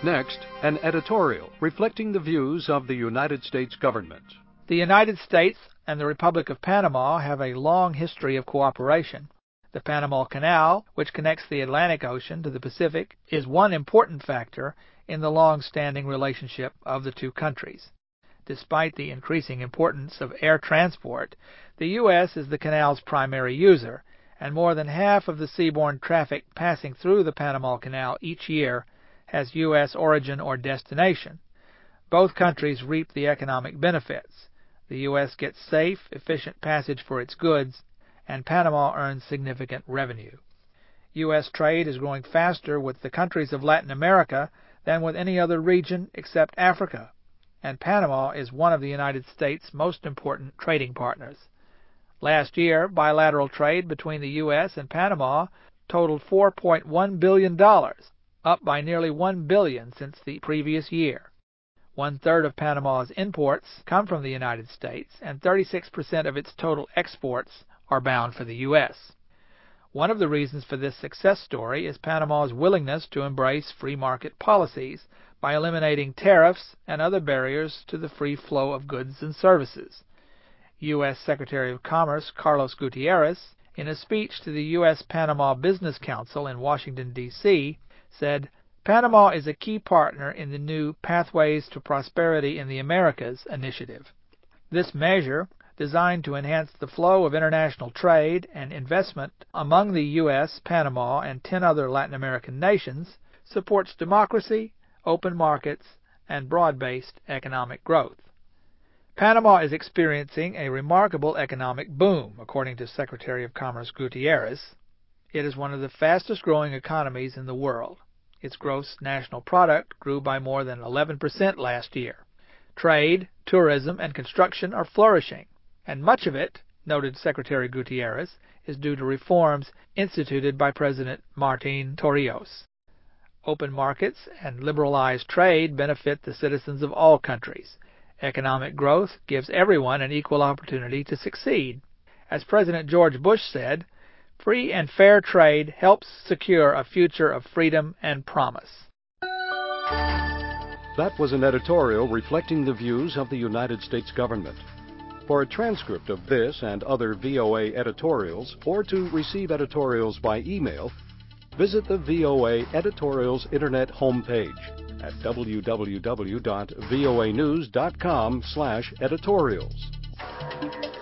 Next, an editorial reflecting the views of the United States government. The United States and the Republic of Panama have a long history of cooperation. The Panama Canal, which connects the Atlantic Ocean to the Pacific, is one important factor in the long-standing relationship of the two countries. Despite the increasing importance of air transport, the U.S. is the canal's primary user, and more than half of the seaborne traffic passing through the Panama Canal each year has U.S. origin or destination. Both countries reap the economic benefits. The U.S. gets safe, efficient passage for its goods, and Panama earns significant revenue. U.S. trade is growing faster with the countries of Latin America than with any other region except Africa, and Panama is one of the United States' most important trading partners. Last year, bilateral trade between the U.S. and Panama totaled $4.1 billion, up by nearly $1 billion since the previous year. One-third of Panama's imports come from the United States, and 36% of its total exports are bound for the U.S. One of the reasons for this success story is Panama's willingness to embrace free market policies by eliminating tariffs and other barriers to the free flow of goods and services. U.S. Secretary of Commerce Carlos Gutierrez, in a speech to the U.S. Panama Business Council in Washington, D.C., said, "Panama is a key partner in the new Pathways to Prosperity in the Americas initiative. This measure, designed to enhance the flow of international trade and investment among the U.S., Panama, and 10 other Latin American nations, supports democracy, open markets, and broad-based economic growth." Panama is experiencing a remarkable economic boom, according to Secretary of Commerce Gutierrez. It is one of the fastest-growing economies in the world. Its gross national product grew by more than 11% last year. Trade, tourism, and construction are flourishing, and much of it, noted Secretary Gutierrez, is due to reforms instituted by President Martín Torrijos. Open markets and liberalized trade benefit the citizens of all countries. Economic growth gives everyone an equal opportunity to succeed. As President George Bush said, "Free and fair trade helps secure a future of freedom and promise." That was an editorial reflecting the views of the United States government. For a transcript of this and other VOA editorials, or to receive editorials by email, visit the VOA Editorials Internet homepage at www.voanews.com/editorials.